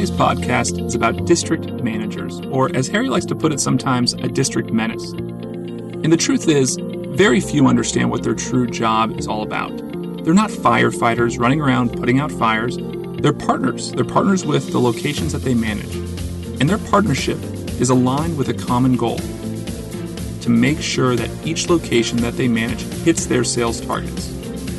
Today's podcast is about district managers, or as Harry likes to put it sometimes, a district menace. And the truth is, very few understand what their true job is all about. They're not firefighters running around putting out fires. They're partners. They're partners with the locations that they manage. And their partnership is aligned with a common goal: to make sure that each location that they manage hits their sales targets.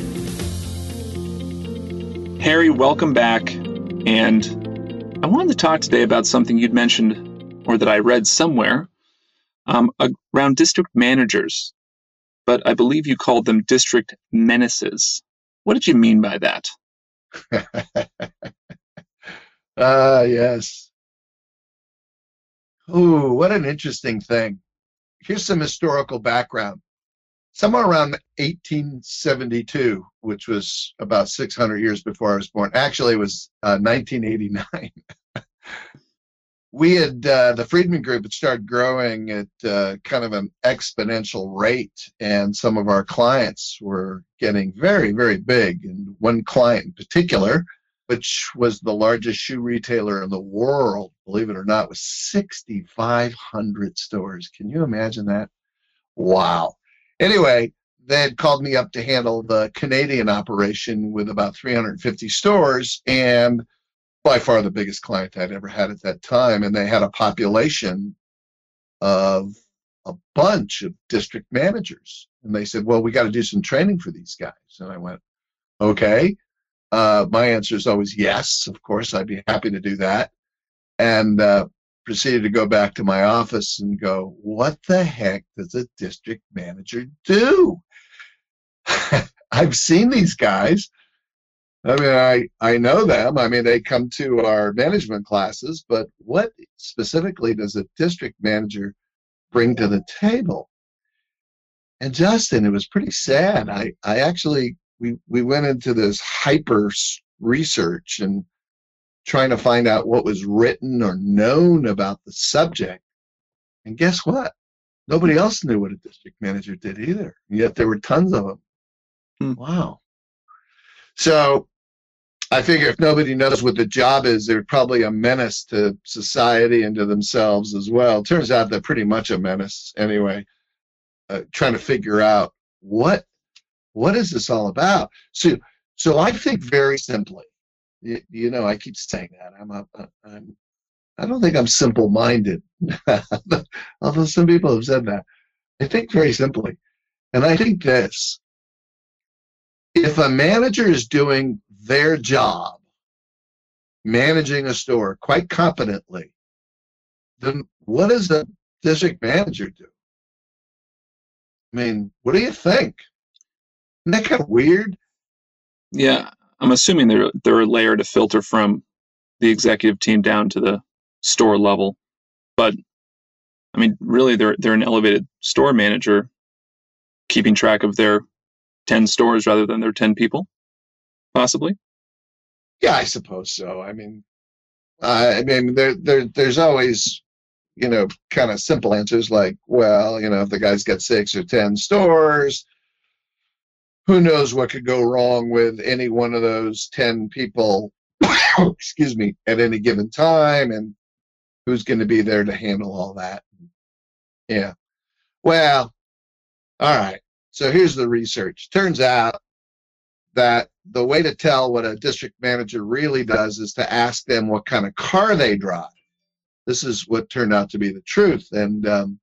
Harry, welcome back. And I wanted to talk today about something you'd mentioned, or that I read somewhere, around district managers. But I believe you called them district menaces. What did you mean by that? Yes. Ooh, what an interesting thing. Here's some historical background. Somewhere around 1872, which was about 600 years before I was born. Actually, it was 1989. We had, the Friedman Group had started growing at kind of an exponential rate, and some of our clients were getting very, very big. And one client in particular, which was the largest shoe retailer in the world, believe it or not, was 6,500 stores. Can you imagine that? Wow. Anyway, they had called me up to handle the Canadian operation with about 350 stores, and by far the biggest client I'd ever had at that time. And they had a population of a bunch of district managers. And they said, well, we got to do some training for these guys. And I went, okay. My answer is always yes, of course, I'd be happy to do that. And proceeded to go back to my office and go, what the heck does a district manager do? I've seen these guys. I mean, I know them. I mean, they come to our management classes, but what specifically does a district manager bring to the table? And Justin, it was pretty sad. I actually, we went into this hyper research and trying to find out what was written or known about the subject. And guess what? Nobody else knew what a district manager did either. And yet there were tons of them. Wow. So I figure if nobody knows what the job is, they're probably a menace to society and to themselves as well. Turns out they're pretty much a menace anyway, trying to figure out what is this all about. So I think very simply, you know, I keep saying that I don't think I'm simple-minded, although some people have said that. I think very simply, and I think this: if a manager is doing their job, managing a store quite competently, then what does a district manager do? I mean, what do you think? Isn't that kind of weird? Yeah, I'm assuming they're a layer to filter from the executive team down to the store level. But I mean, really, they're an elevated store manager, keeping track of their 10 stores rather than their 10 people, possibly. Yeah, I suppose so. I mean, there's always, you know, kind of simple answers like, well, you know, if the guy's got 6 or 10 stores, who knows what could go wrong with any one of those 10 people, excuse me, at any given time, and who's going to be there to handle all that. Yeah. Well, all right. So here's the research. Turns out that the way to tell what a district manager really does is to ask them what kind of car they drive. This is what turned out to be the truth. And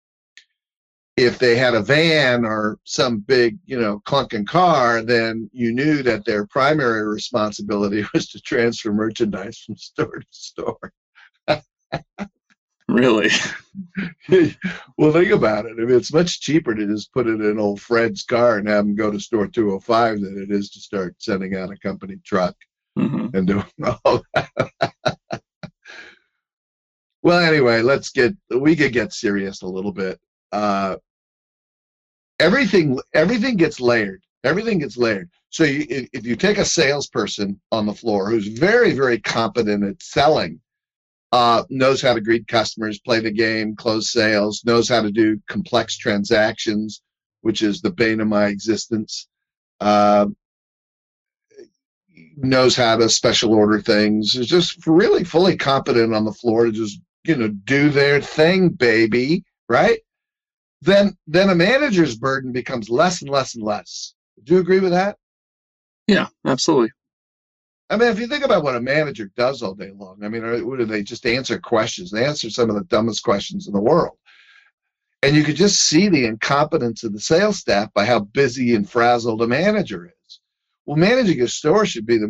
if they had a van or some big, you know, clunking car, then you knew that their primary responsibility was to transfer merchandise from store to store. Really? Well, think about it. I mean, it's much cheaper to just put it in old Fred's car and have him go to store 205 than it is to start sending out a company truck and doing all that. Well, anyway, we could get serious a little bit. Everything gets layered. Everything gets layered. So if you take a salesperson on the floor who's very, very competent at selling, knows how to greet customers, play the game, close sales, knows how to do complex transactions, which is the bane of my existence. knows how to special order things, is just really fully competent on the floor to just, do their thing, baby, right? Then a manager's burden becomes less and less and less. Do you agree with that? Yeah, absolutely. I mean, if you think about what a manager does all day long, I mean, what do they just answer questions? They answer some of the dumbest questions in the world. And you could just see the incompetence of the sales staff by how busy and frazzled a manager is. Well, managing a store should be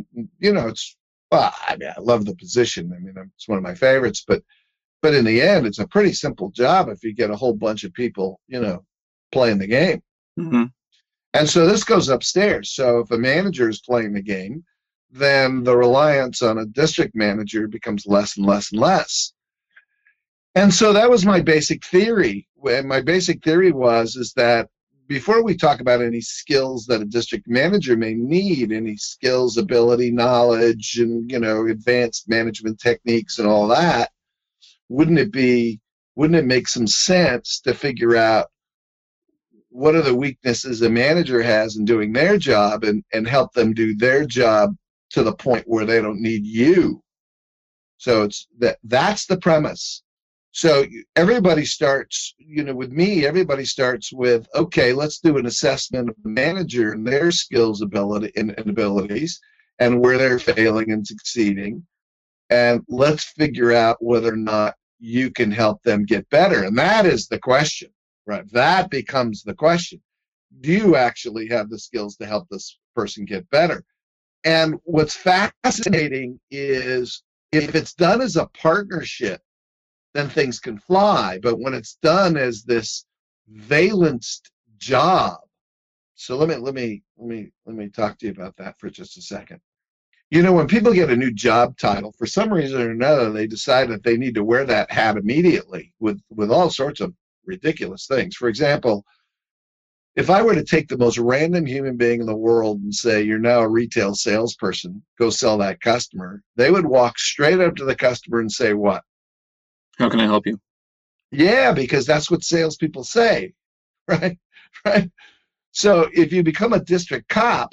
I love the position. I mean, it's one of my favorites, but in the end, it's a pretty simple job if you get a whole bunch of people, playing the game. Mm-hmm. And so this goes upstairs. So if a manager is playing the game, then the reliance on a district manager becomes less and less and less. And so that was my basic theory. And my basic theory is that before we talk about any skills that a district manager may need, any skills, ability, knowledge, and, advanced management techniques and all that, wouldn't it make some sense to figure out what are the weaknesses a manager has in doing their job and help them do their job to the point where they don't need you? So that's the premise. So everybody starts, with me, everybody starts with, okay, let's do an assessment of the manager and their skills, ability, and abilities, and where they're failing and succeeding. And let's figure out whether or not you can help them get better. And that is the question, right? That becomes the question. Do you actually have the skills to help this person get better? And what's fascinating is if it's done as a partnership, then things can fly. But when it's done as this valenced job, so let me talk to you about that for just a second. When people get a new job title, for some reason or another, they decide that they need to wear that hat immediately with all sorts of ridiculous things. For example, if I were to take the most random human being in the world and say, you're now a retail salesperson, go sell that customer, they would walk straight up to the customer and say, what? How can I help you? Yeah, because that's what salespeople say, right? Right. So if you become a district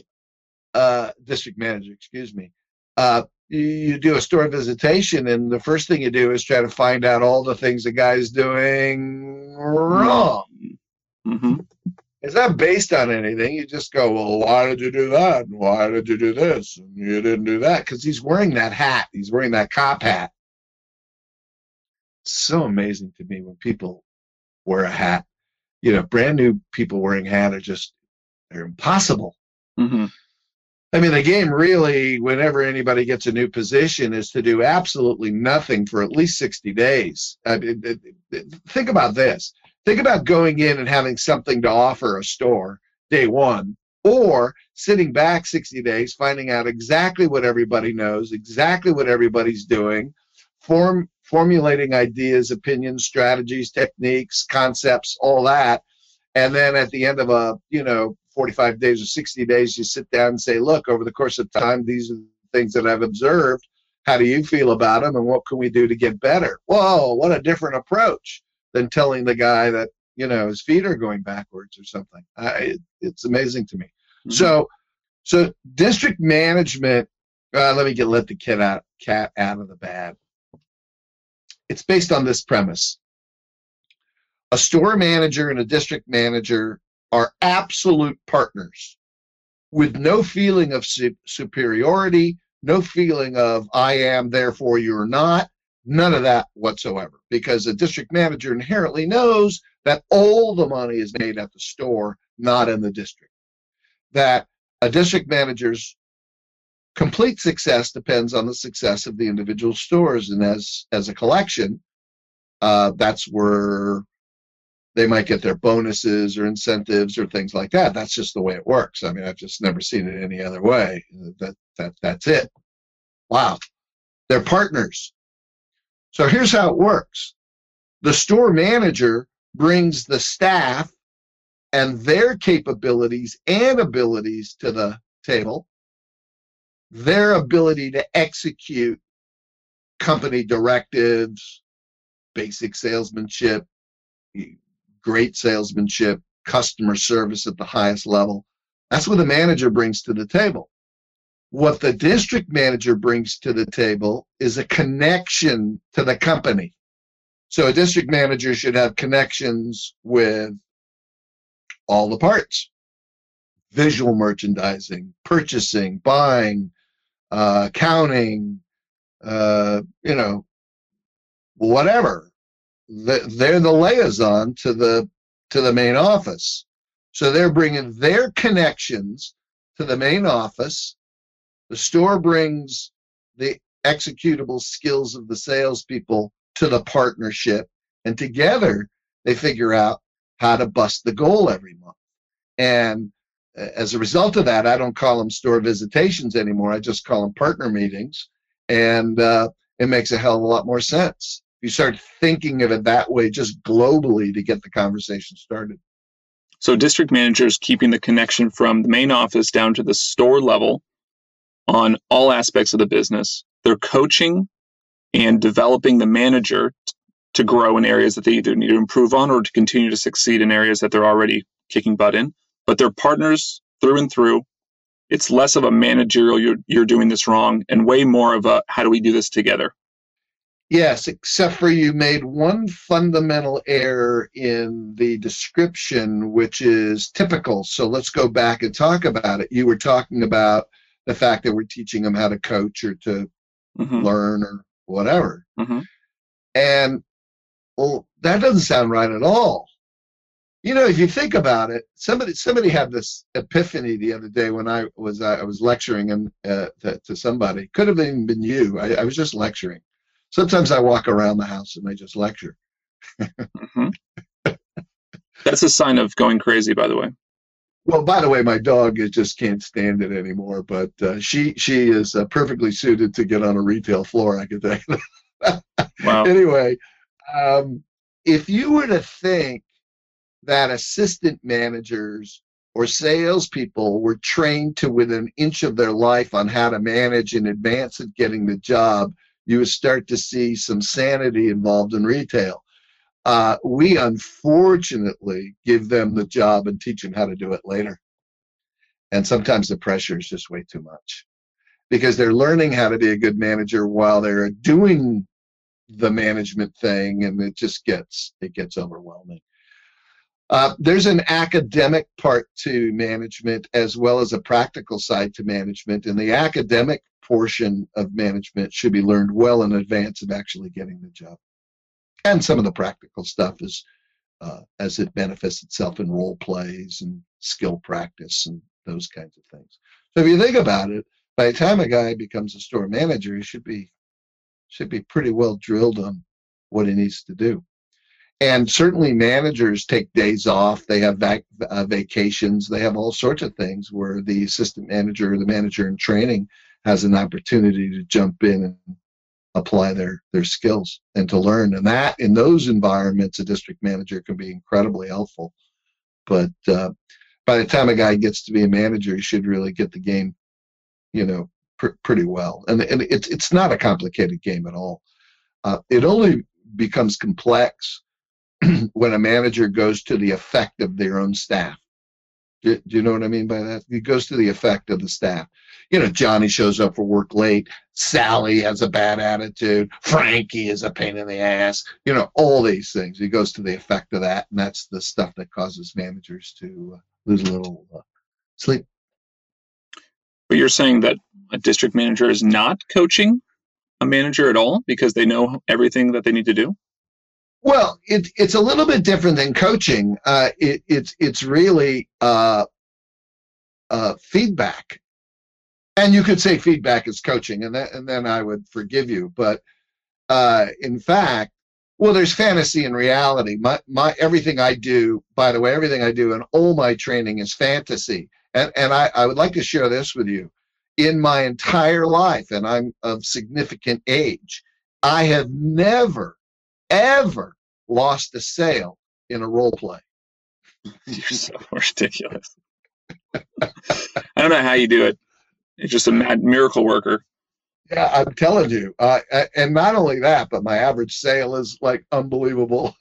manager, excuse me, you do a store visitation, and the first thing you do is try to find out all the things the guy's doing wrong. Mm-hmm. It's not based on anything. You just go, well, why did you do that? And why did you do this? And you didn't do that. Because he's wearing that hat. He's wearing that cop hat. It's so amazing to me when people wear a hat. Brand new people wearing hat they're impossible. Mm-hmm. I mean, the game really, whenever anybody gets a new position, is to do absolutely nothing for at least 60 days. I mean, think about this. Think about going in and having something to offer a store day one, or sitting back 60 days, finding out exactly what everybody knows, exactly what everybody's doing, formulating ideas, opinions, strategies, techniques, concepts, all that. And then at the end of 45 days or 60 days, you sit down and say, look, over the course of time, these are the things that I've observed. How do you feel about them? And what can we do to get better? Whoa, what a different approach than telling the guy that, his feet are going backwards or something. It's amazing to me. Mm-hmm. So district management, let the cat out of the bag. It's based on this premise. A store manager and a district manager are absolute partners with no feeling of superiority, no feeling of I am, therefore you're not, none of that whatsoever. Because a district manager inherently knows that all the money is made at the store, not in the district. That a district manager's complete success depends on the success of the individual stores. And as a collection, that's where they might get their bonuses or incentives or things like that. That's just the way it works. I mean, I've just never seen it any other way. That's it. Wow. They're partners. So here's how it works. The store manager brings the staff and their capabilities and abilities to the table, their ability to execute company directives, basic salesmanship, great salesmanship, customer service at the highest level. That's what the manager brings to the table. What the district manager brings to the table is a connection to the company. So a district manager should have connections with all the parts: visual merchandising, purchasing, buying, accounting, whatever. They're the liaison to the main office. So they're bringing their connections to the main office. The store brings the executable skills of the salespeople to the partnership, and together they figure out how to bust the goal every month. And as a result of that, I don't call them store visitations anymore. I just call them partner meetings, and it makes a hell of a lot more sense. You start thinking of it that way, just globally, to get the conversation started. So district managers keeping the connection from the main office down to the store level on all aspects of the business. They're coaching and developing the manager to grow in areas that they either need to improve on or to continue to succeed in areas that they're already kicking butt in. But they're partners through and through. It's less of a managerial, you're doing this wrong, and way more of a, how do we do this together? Yes, except for you made one fundamental error in the description, which is typical. So let's go back and talk about it. You were talking about the fact that we're teaching them how to coach or to learn or whatever. And, well, that doesn't sound right at all. If you think about it, somebody had this epiphany the other day when I was lecturing to somebody. Could have even been you. I was just lecturing. Sometimes I walk around the house and I just lecture. That's a sign of going crazy, by the way. Well, by the way, my dog just can't stand it anymore, but she is perfectly suited to get on a retail floor, I can tell you that. Wow. Anyway, if you were to think that assistant managers or salespeople were trained to within an inch of their life on how to manage in advance at getting the job, you would start to see some sanity involved in retail. We unfortunately give them the job and teach them how to do it later. And sometimes the pressure is just way too much because they're learning how to be a good manager while they're doing the management thing, and it gets overwhelming. There's an academic part to management as well as a practical side to management, and the academic portion of management should be learned well in advance of actually getting the job. And some of the practical stuff is as it manifests itself in role plays and skill practice and those kinds of things. So if you think about it, by the time a guy becomes a store manager, he should be pretty well drilled on what he needs to do. And certainly managers take days off. They have vacations. They have all sorts of things where the assistant manager or the manager in training has an opportunity to jump in and apply their skills and to learn. And that, in those environments, a district manager can be incredibly helpful. But by the time a guy gets to be a manager, he should really get the game, pretty well. And it's not a complicated game at all. It only becomes complex when a manager goes to the effect of their own staff. Do you know what I mean by that? He goes to the effect of the staff. Johnny shows up for work late. Sally has a bad attitude. Frankie is a pain in the ass. All these things. He goes to the effect of that, and that's the stuff that causes managers to lose a little sleep. But you're saying that a district manager is not coaching a manager at all because they know everything that they need to do? Well, it's a little bit different than coaching. It's really feedback, and you could say feedback is coaching, and then I would forgive you. But in fact, there's fantasy and reality. My everything I do, by the way, everything I do and all my training is fantasy. And I would like to share this with you. In my entire life, and I'm of significant age, I have never, ever lost a sale in a role play. You're so ridiculous. I don't know how you do it. You're just a mad miracle worker. Yeah, I'm telling you. And not only that, but my average sale is like unbelievable.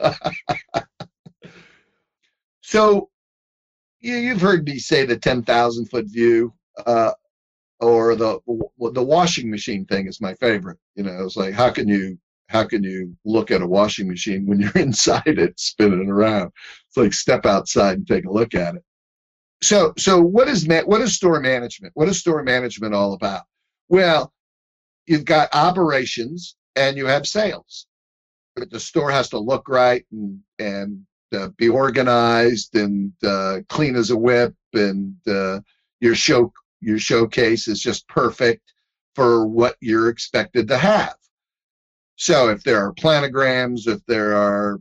So you've heard me say the 10,000 foot view. or the washing machine thing is my favorite. It's like, how can you look at a washing machine when you're inside it spinning around? It's like, step outside and take a look at it. So what is store management? What is store management all about? Well, you've got operations and you have sales. The store has to look right and be organized and clean as a whip, and your showcase is just perfect for what you're expected to have. So if there are planograms, if there are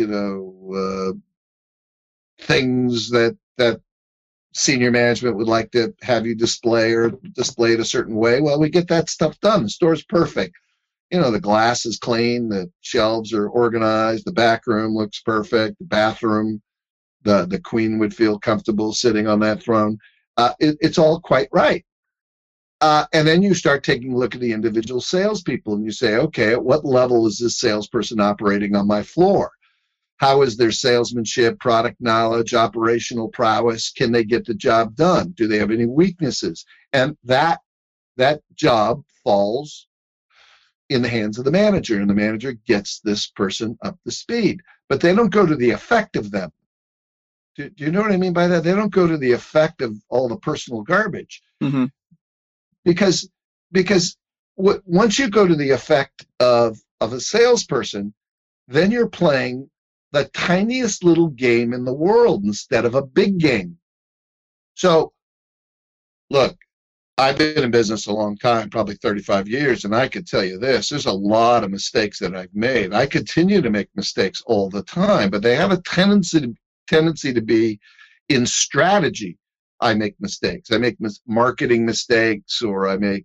things that senior management would like to have you display or display it a certain way, well, we get that stuff done. The store's perfect. The glass is clean, the shelves are organized, the back room looks perfect, the bathroom, the queen would feel comfortable sitting on that throne. It's all quite right. And then you start taking a look at the individual salespeople and you say, okay, at what level is this salesperson operating on my floor? How is their salesmanship, product knowledge, operational prowess? Can they get the job done? Do they have any weaknesses? And that job falls in the hands of the manager, and the manager gets this person up to speed. But they don't go to the effect of them. Do you know what I mean by that? They don't go to the effect of all the personal garbage. Mm-hmm. Because once you go to the effect of a salesperson, then you're playing the tiniest little game in the world instead of a big game. So, look, I've been in business a long time, probably 35 years, and I could tell you this. There's a lot of mistakes that I've made. I continue to make mistakes all the time, but they have a tendency to be in strategy. I make mistakes. I make marketing mistakes, or I make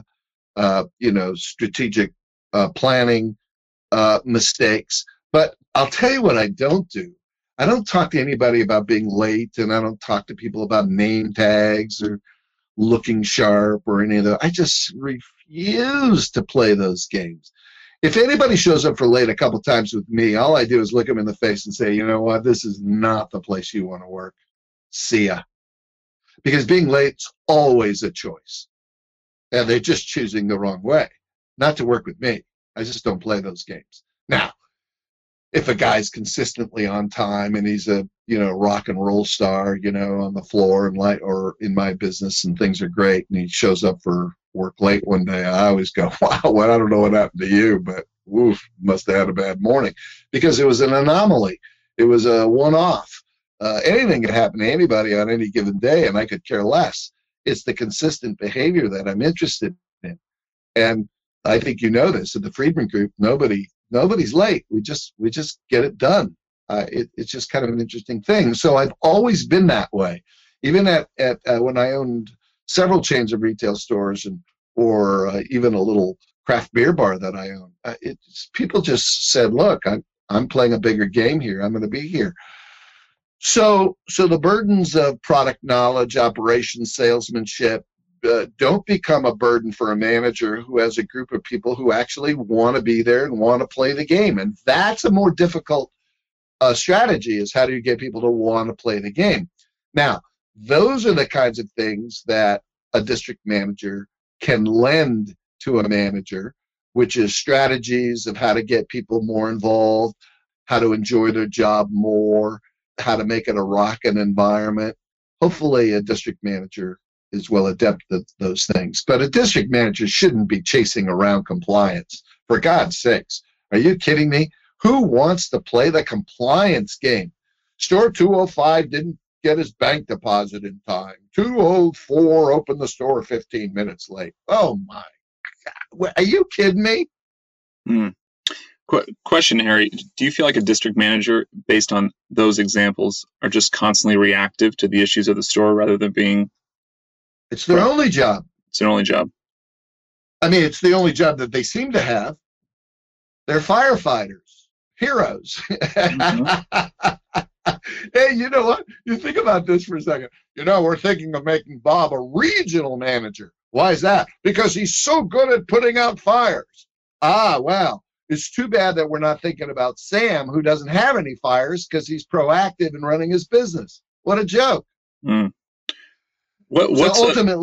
strategic planning mistakes. But I'll tell you what I don't do. I don't talk to anybody about being late, and I don't talk to people about name tags or looking sharp or any of that. I just refuse to play those games. If anybody shows up for late a couple times with me, all I do is look them in the face and say, you know what, this is not the place you want to work. See ya. Because being late's always a choice. And they're just choosing the wrong way. Not to work with me. I just don't play those games. Now, if a guy's consistently on time and he's a rock and roll star, on the floor and or in my business, and things are great, and he shows up for work late one day, I always go, wow, well, I don't know what happened to you, but woof, must have had a bad morning, because it was an anomaly. It was a one-off. Anything could happen to anybody on any given day, and I could care less. It's the consistent behavior that I'm interested in. And I think this at the Friedman Group. Nobody's late. We just get it done. It's just kind of an interesting thing. So I've always been that way. Even at when I owned several chains of retail stores or even a little craft beer bar that I own, people just said, "Look, I'm playing a bigger game here. I'm going to be here." So the burdens of product knowledge, operations, salesmanship, don't become a burden for a manager who has a group of people who actually want to be there and want to play the game. And that's a more difficult strategy, is how do you get people to want to play the game? Now, those are the kinds of things that a district manager can lend to a manager, which is strategies of how to get people more involved, how to enjoy their job more, how to make it a rocking environment. Hopefully a district manager is well adept at those things. But a district manager shouldn't be chasing around compliance. For God's sakes, are you kidding me? Who wants to play the compliance game? Store 205 didn't get his bank deposit in time. 204 opened the store 15 minutes late. Oh my God. Are you kidding me? Question, Harry. Do you feel like a district manager, based on those examples, are just constantly reactive to the issues of the store rather than being... It's their only job. It's their only job. I mean, it's the only job that they seem to have. They're firefighters, heroes. Mm-hmm. Hey, you know what? You think about this for a second. We're thinking of making Bob a regional manager. Why is that? Because he's so good at putting out fires. Well, it's too bad that we're not thinking about Sam, who doesn't have any fires because he's proactive in running his business. What a joke. So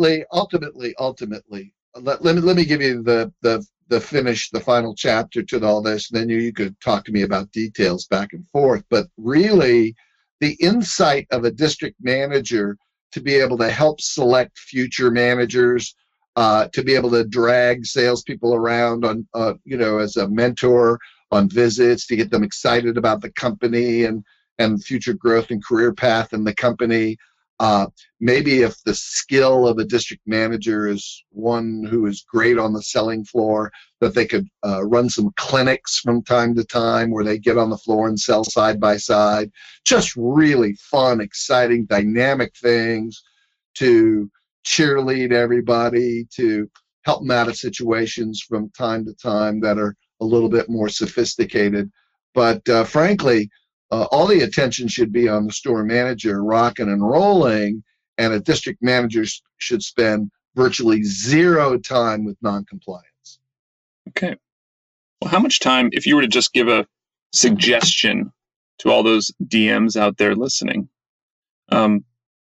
ultimately, let me give you the finish, the final chapter to all this, and then you could talk to me about details back and forth. But really, the insight of a district manager to be able to help select future managers, to be able to drag salespeople around on, as a mentor on visits, to get them excited about the company and future growth and career path in the company. Maybe if the skill of a district manager is one who is great on the selling floor, that they could run some clinics from time to time where they get on the floor and sell side by side. Just really fun, exciting, dynamic things to cheerlead everybody, to help them out of situations from time to time that are a little bit more sophisticated. But frankly, all the attention should be on the store manager rocking and rolling, and a district manager should spend virtually zero time with non-compliance. Okay. Well, how much time, if you were to just give a suggestion to all those DMs out there listening, in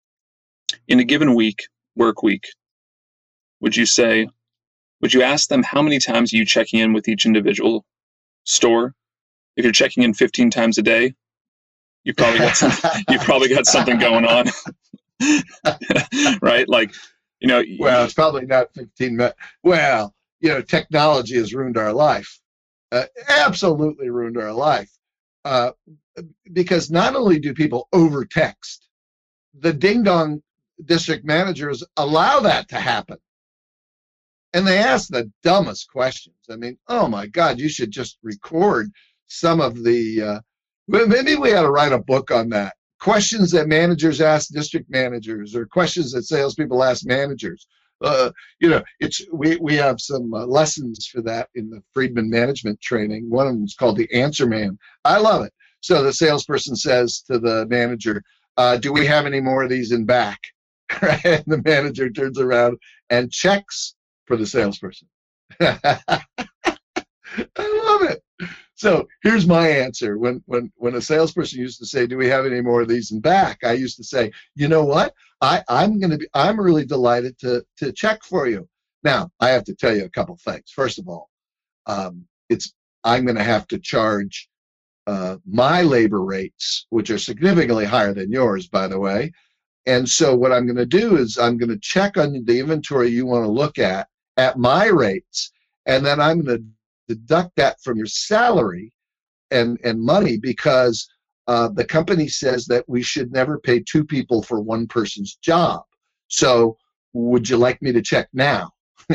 a given work week, would you ask them how many times are you checking in with each individual store? If you're checking in 15 times a day, you've probably got something going on. Right? Like, well, it's probably not 15 minutes. Well, technology has ruined our life. Absolutely ruined our life. Because not only do people over text, the ding dong district managers allow that to happen. And they ask the dumbest questions. I mean, oh my God, you should just record some of the, maybe we ought to write a book on that. Questions that managers ask district managers, or questions that salespeople ask managers. We have some lessons for that in the Friedman management training. One of them is called the Answer Man. I love it. So the salesperson says to the manager, do we have any more of these in back? Right? And the manager turns around and checks for the salesperson. I love it. So here's my answer. When a salesperson used to say, do we have any more of these in back? I used to say, you know what? I'm really delighted to check for you. Now, I have to tell you a couple things. First of all, I'm going to have to charge my labor rates, which are significantly higher than yours, by the way. And so what I'm going to do is I'm going to check on the inventory you want to look at my rates, and then I'm going to deduct that from your salary and money, because the company says that we should never pay two people for one person's job. So would you like me to check now?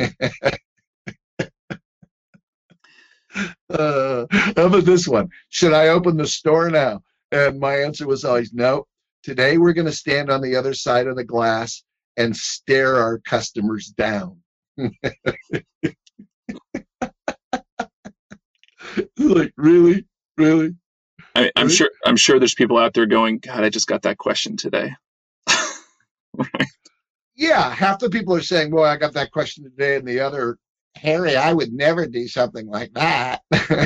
How about this one? Should I open the store now? And my answer was always no. Today we're going to stand on the other side of the glass and stare our customers down. Like, really? I'm sure there's people out there going, God, I just got that question today. Right. Yeah, half the people are saying, well, I got that question today, and the other, Harry, I would never do something like that.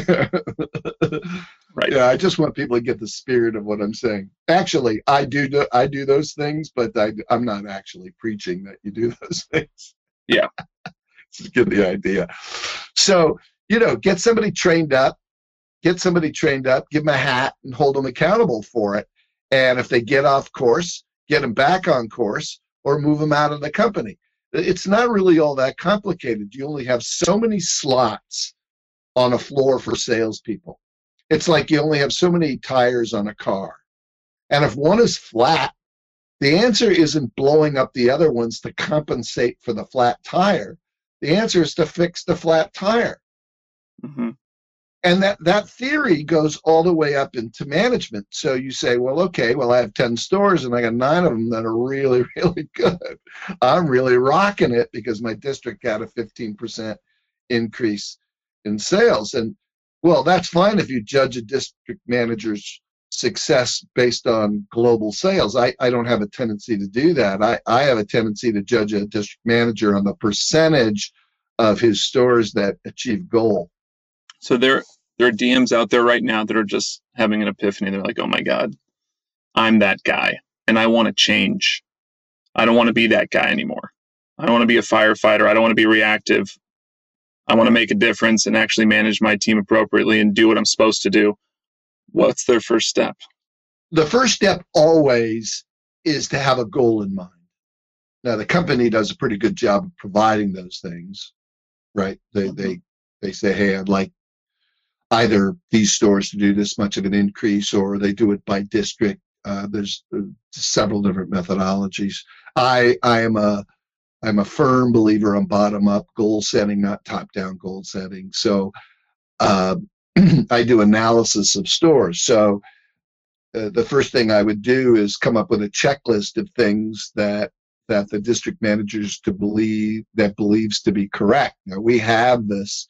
Right. Yeah, I just want people to get the spirit of what I'm saying. Actually, I do those things, but I'm not actually preaching that you do those things. Yeah. Just get the idea. So, get somebody trained up, give them a hat, and hold them accountable for it. And if they get off course, get them back on course, or move them out of the company. It's not really all that complicated. You only have so many slots on a floor for salespeople. It's like you only have so many tires on a car. And if one is flat, the answer isn't blowing up the other ones to compensate for the flat tire. The answer is to fix the flat tire. Mm-hmm. And that theory goes all the way up into management. So you say, well, okay, I have 10 stores and I got 9 of them that are really, really good. I'm really rocking it because my district got a 15% increase in sales. And well, that's fine if you judge a district manager's success based on global sales. I don't have a tendency to do that. I have a tendency to judge a district manager on the percentage of his stores that achieve goal. So there are DMs out there right now that are just having an epiphany. They're like, oh my God, I'm that guy and I want to change. I don't want to be that guy anymore. I don't want to be a firefighter. I don't want to be reactive. I want to make a difference and actually manage my team appropriately and do what I'm supposed to do. What's their first step? The first step always is to have a goal in mind. Now, the company does a pretty good job of providing those things, right? They say, hey, I'd like either these stores to do this much of an increase, or they do it by district. There's several different methodologies. I'm a firm believer in bottom-up goal setting, not top-down goal setting. So I do analysis of stores. So the first thing I would do is come up with a checklist of things that the district managers believes to be correct. Now we have these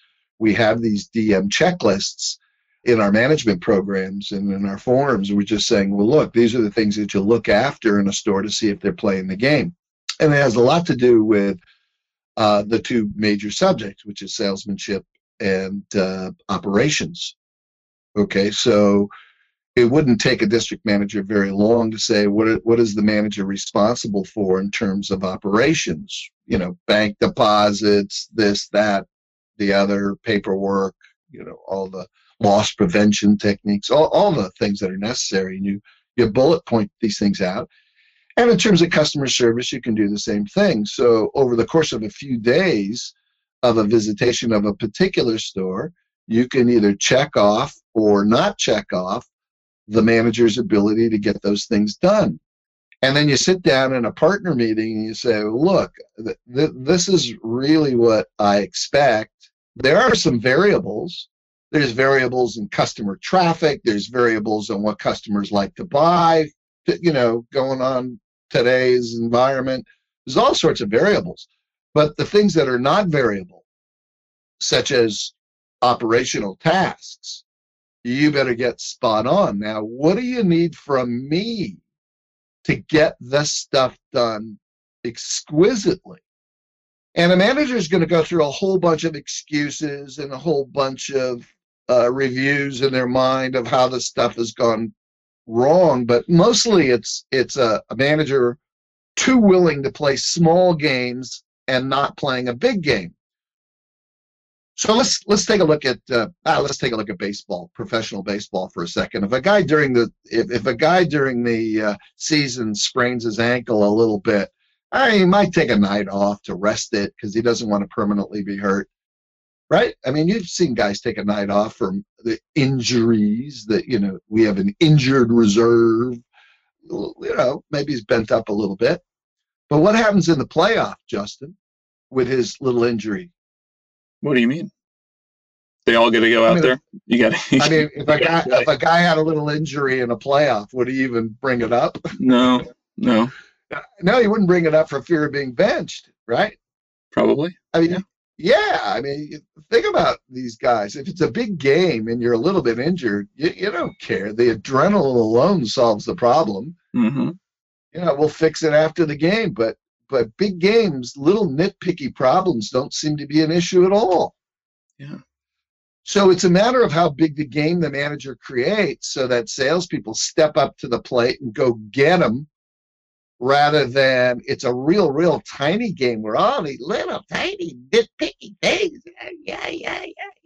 DM checklists in our management programs and in our forums. We're just saying, well, look, these are the things that you look after in a store to see if they're playing the game. And it has a lot to do with the two major subjects, which is salesmanship and operations. Okay, so it wouldn't take a district manager very long to say, what is the manager responsible for in terms of operations? You know, bank deposits, this, that, the other, paperwork, you know, all the loss prevention techniques, all the things that are necessary. And you bullet point these things out. And in terms of customer service, you can do the same thing. So over the course of a few days of a visitation of a particular store, you can either check off or not check off the manager's ability to get those things done. And then you sit down in a partner meeting and you say, look, this is really what I expect. There are some variables. There's variables in customer traffic. There's variables on what customers like to buy, you know, going on today's environment. There's all sorts of variables. But the things that are not variable, such as operational tasks, you better get spot on. Now, what do you need from me to get this stuff done exquisitely? And a manager is going to go through a whole bunch of excuses and a whole bunch of reviews in their mind of how the stuff has gone wrong. But mostly it's a manager too willing to play small games and not playing a big game. So let's take a look at baseball, professional baseball for a second. If a guy during the season sprains his ankle a little bit, he might take a night off to rest it because he doesn't want to permanently be hurt, right? I mean, you've seen guys take a night off from the injuries that, you know, we have an injured reserve. You know, maybe he's bent up a little bit. But what happens in the playoff, Justin, with his little injury? What do you mean? They all get to go out there? You got. I mean, if a guy had a little injury in a playoff, would he even bring it up? No. No, he wouldn't bring it up for fear of being benched, right? Probably. I mean, yeah. I mean, think about these guys. If it's a big game and you're a little bit injured, you don't care. The adrenaline alone solves the problem. Mm-hmm. You know, we'll fix it after the game, but big games, little nitpicky problems don't seem to be an issue at all. Yeah. So it's a matter of how big the game the manager creates so that salespeople step up to the plate and go get them, rather than it's a real tiny game where all these little tiny nitpicky things. Yeah.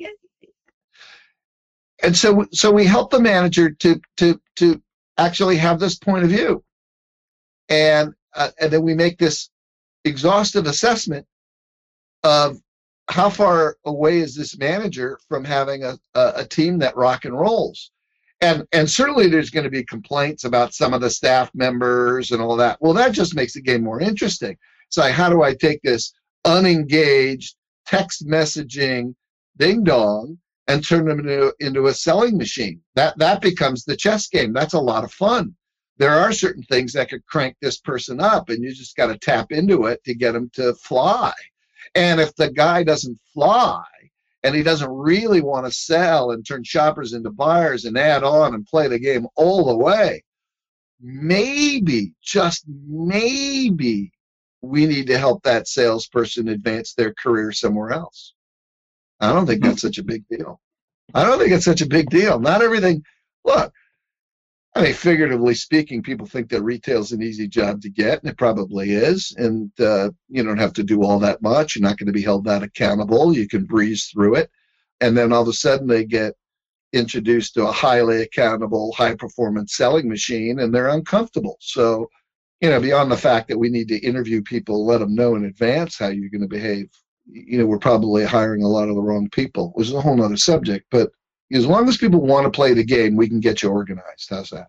And so we help the manager to actually have this point of view. And then we make this exhaustive assessment of how far away is this manager from having a team that rock and rolls. And certainly there's going to be complaints about some of the staff members and all that. Well, that just makes the game more interesting. It's like, how do I take this unengaged text messaging ding dong and turn them into a selling machine? That becomes the chess game. That's a lot of fun. There are certain things that could crank this person up, and you just got to tap into it to get them to fly. And if the guy doesn't fly and he doesn't really want to sell and turn shoppers into buyers and add on and play the game all the way, maybe, just maybe, we need to help that salesperson advance their career somewhere else. I don't think that's such a big deal. Not everything. Look, I mean, figuratively speaking, people think that retail is an easy job to get, and it probably is. And you don't have to do all that much. You're not going to be held that accountable. You can breeze through it. And then all of a sudden they get introduced to a highly accountable, high performance selling machine, and they're uncomfortable. So, beyond the fact that we need to interview people, let them know in advance how you're going to behave, we're probably hiring a lot of the wrong people, which is a whole other subject. But as long as people want to play the game, we can get you organized. How's that?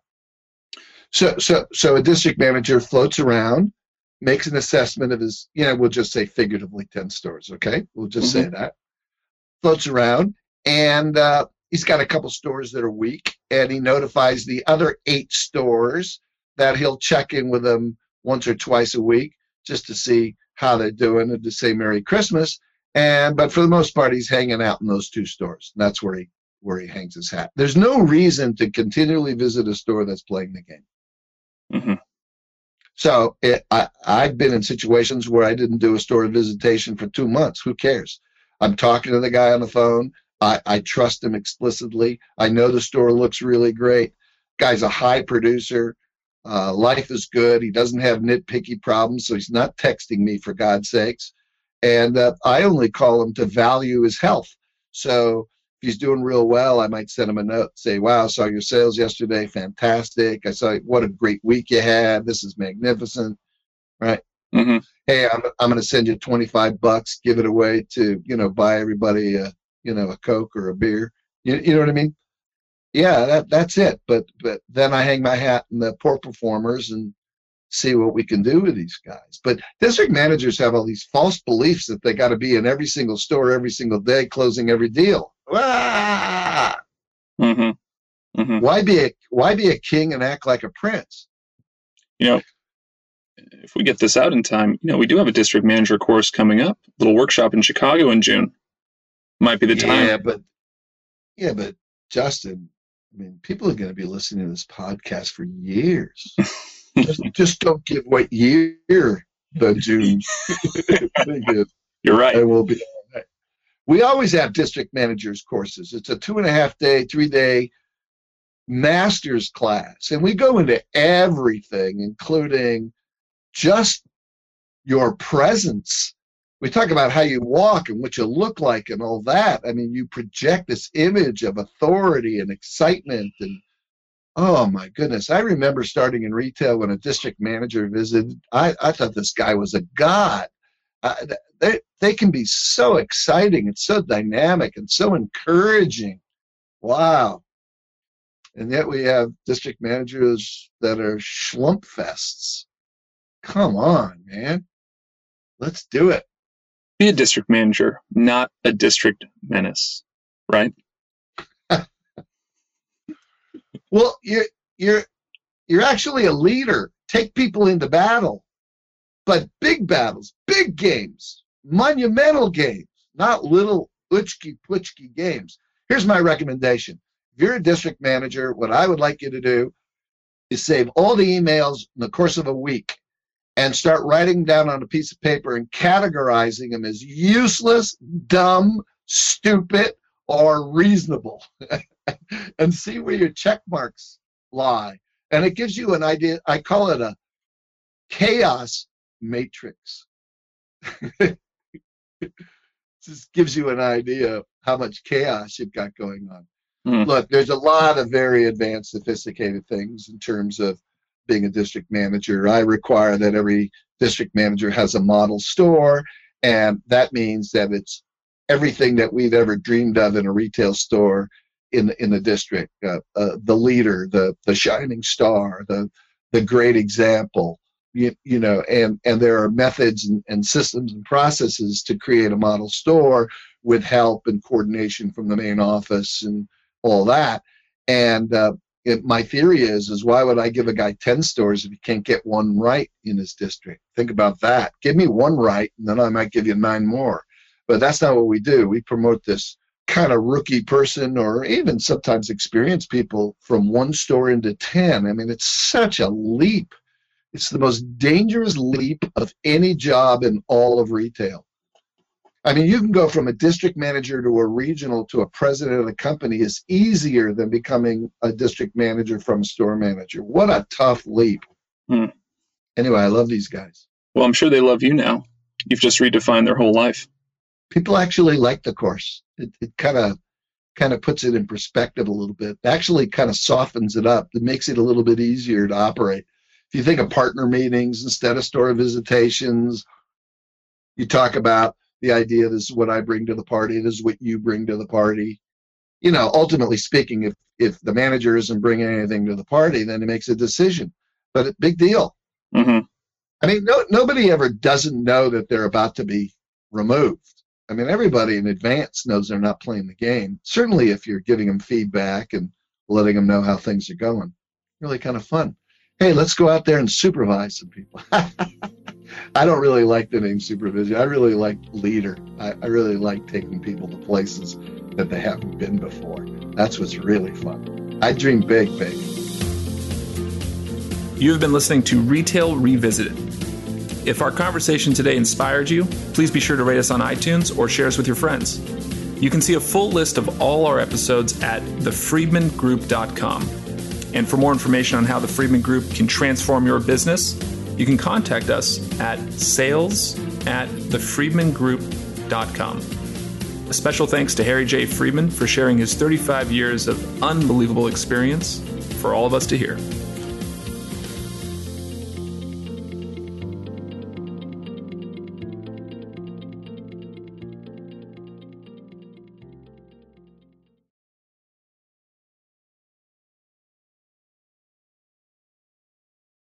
So a district manager floats around, makes an assessment of his, we'll just say figuratively 10 stores, okay? We'll just say that. Floats around, and he's got a couple stores that are weak, and he notifies the other 8 stores that he'll check in with them once or twice a week just to see how they're doing and to say Merry Christmas. But for the most part, he's hanging out in those 2 stores. And that's where he hangs his hat. There's no reason to continually visit a store that's playing the game. Mm-hmm. So I've been in situations where I didn't do a store visitation for 2 months. Who cares? I'm talking to the guy on the phone. I trust him explicitly. I know the store looks really great. Guy's a high producer. Life is good. He doesn't have nitpicky problems, so he's not texting me, for God's sakes. And I only call him to value his health. So if he's doing real well, I might send him a note, say, wow, I saw your sales yesterday. Fantastic. I saw what a great week you had. This is magnificent. Right? Mm-hmm. Hey, I'm going to send you $25. Give it away to, buy everybody a Coke or a beer. You know what I mean? Yeah, that's it. But then I hang my hat in the poor performers and see what we can do with these guys. But district managers have all these false beliefs that they got to be in every single store every single day, closing every deal. Ah! Mm-hmm. Mm-hmm. Why be a king and act like a prince? If we get this out in time, we do have a district manager course coming up, a little workshop in Chicago in June. Might be the time. Yeah, but Justin, I mean, people are going to be listening to this podcast for years. just don't give what year the June. You're right. It will be. We always have district managers courses. It's a 2.5-day, 3-day master's class, and we go into everything, including just your presence. We talk about how you walk and what you look like and all that. I mean, you project this image of authority and excitement. And oh my goodness, I remember starting in retail when a district manager visited. I thought this guy was a god. They can be so exciting and so dynamic and so encouraging. Wow. And yet we have district managers that are schlumpfests. Come on, man. Let's do it. Be a district manager, not a district menace, right? Well, you're actually a leader. Take people into battle, but big battles, big games, monumental games, not little utchky-putchky games. Here's my recommendation. If you're a district manager, what I would like you to do is save all the emails in the course of a week and start writing down on a piece of paper and categorizing them as useless, dumb, stupid, or reasonable. And see where your check marks lie. And it gives you an idea. I call it a chaos matrix. Just gives you an idea of how much chaos you've got going on. Look, there's a lot of very advanced, sophisticated things in terms of being a district manager. I require that every district manager has a model store, and that means that it's everything that we've ever dreamed of in a retail store in the district. The leader, the shining star, the great example, and there are methods and systems and processes to create a model store with help and coordination from the main office and all that. And my theory is why would I give a guy 10 stores if he can't get one right in his district? Think about that. Give me one right, and then I might give you 9 more. But that's not what we do. We promote this kind of rookie person, or even sometimes experienced people, from 1 store into 10. I mean, it's such a leap. It's the most dangerous leap of any job in all of retail. I mean, you can go from a district manager to a regional to a president of the company is easier than becoming a district manager from a store manager. What a tough leap. Anyway, I love these guys. Well, I'm sure they love you now. You've just redefined their whole life. People actually like the course. It kind of puts it in perspective a little bit. It actually kind of softens it up. It makes it a little bit easier to operate. If you think of partner meetings instead of store visitations, you talk about the idea, this is what I bring to the party, this is what you bring to the party. You know, ultimately speaking, if the manager isn't bringing anything to the party, then it makes a decision. But big deal. Mm-hmm. I mean, nobody ever doesn't know that they're about to be removed. I mean, everybody in advance knows they're not playing the game. Certainly if you're giving them feedback and letting them know how things are going. Really kind of fun. Hey, let's go out there and supervise some people. I don't really like the name supervision. I really like leader. I really like taking people to places that they haven't been before. That's what's really fun. I dream big. You've been listening to Retail Revisited. If our conversation today inspired you, please be sure to rate us on iTunes or share us with your friends. You can see a full list of all our episodes at thefriedmangroup.com. And for more information on how the Friedman Group can transform your business, you can contact us at sales@thefriedmangroup.com. A special thanks to Harry J. Friedman for sharing his 35 years of unbelievable experience for all of us to hear.